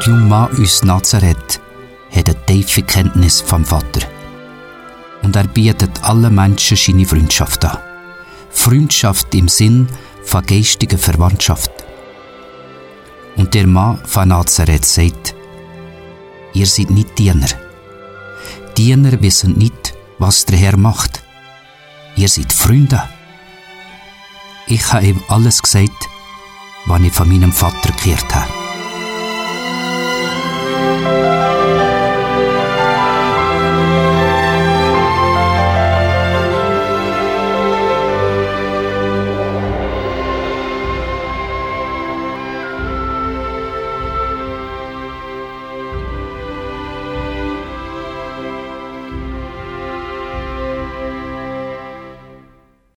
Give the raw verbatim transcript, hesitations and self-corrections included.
junge Mann aus Nazareth hat eine tiefe Kenntnis vom Vater. Und er bietet allen Menschen seine Freundschaft an. Freundschaft im Sinn von geistiger Verwandtschaft. Und der Mann von Nazareth sagt: Ihr seid nicht Diener. Diener wissen nicht, was der Herr macht. Ihr seid Freunde. Ich habe ihm alles gesagt, was ich von meinem Vater gehört habe.